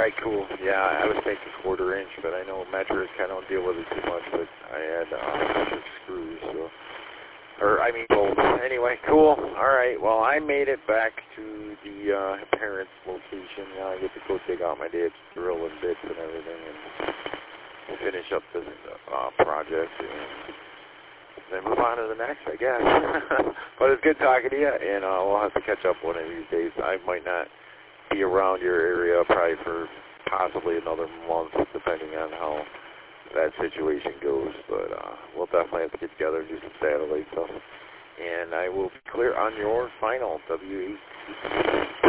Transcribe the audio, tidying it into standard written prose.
right, cool. Yeah, I was thinking 1/4 inch, but I know metric, I don't deal with it too much, but I had metric screws, so, bolts. Anyway, cool. All right, well, I made it back to the parents' location. Now I get to go dig out my dad's drill and bits and everything and finish up this project and then move on to the next, I guess. But it's good talking to you, and we'll have to catch up one of these days. I might not be around your area probably for possibly another month, depending on how that situation goes. But we'll definitely have to get together and do some satellite stuff. And I will be clear on your final W8.